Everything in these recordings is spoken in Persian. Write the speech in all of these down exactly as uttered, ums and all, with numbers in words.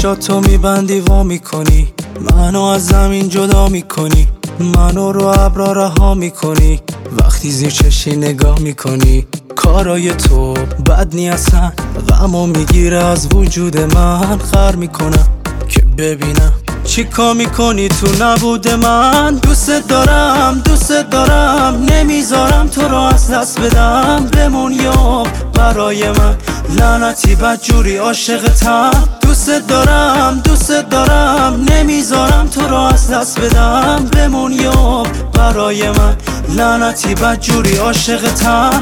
چشاتو میبندی وا میکنی، منو از زمین جدا میکنی، منو رو ابرا رها میکنی، وقتی زیر چشی نگاه میکنی. کارای تو بد نی اصلا، غمو میگیره از وجود من. خر میکنم که ببینم چی کار میکنی تو نبود من. دوست دارم دوست دارم، نمیذارم تو رو از دست بدم. بمون یا برای من، لعنتی بدجوری عاشقتم. دوست دارم دوست دارم، نمیذارم تو رو از دست بدم. بمون یا برای من، لعنتی بدجوری عاشقتم.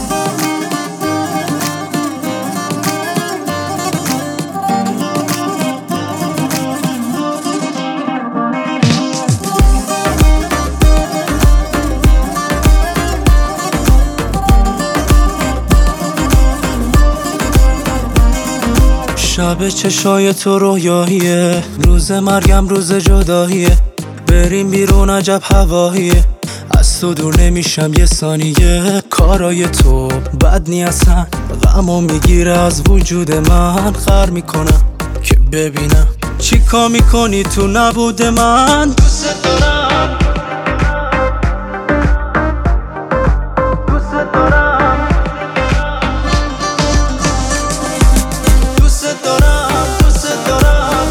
شب چشای تو رویاییه، روز مرگم روز جداییه. بریم بیرون عجب هواییه، از تو دور نمیشم یه ثانیه. کارای تو بد نی اصلا، غمو میگیره از وجود من. خر میکنم که ببینم چی کار میکنی تو نبود من. دوست دارم دوست دارم دوست دارم دوست دارم،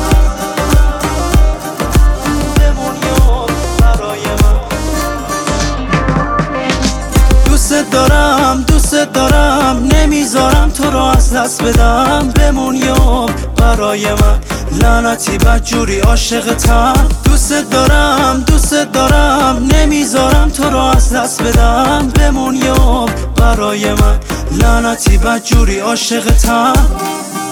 بمون یا برای من. دوست دارم دوست دارم، نمیذارم تو رو از دست بدم. بمون یا برای من، لعنتی بدجوری عاشقتم. دوست دارم دوست دارم، نمیذارم تو رو از دست بدم. بمون یا برای من، لعنتی بدجوری عاشقتم.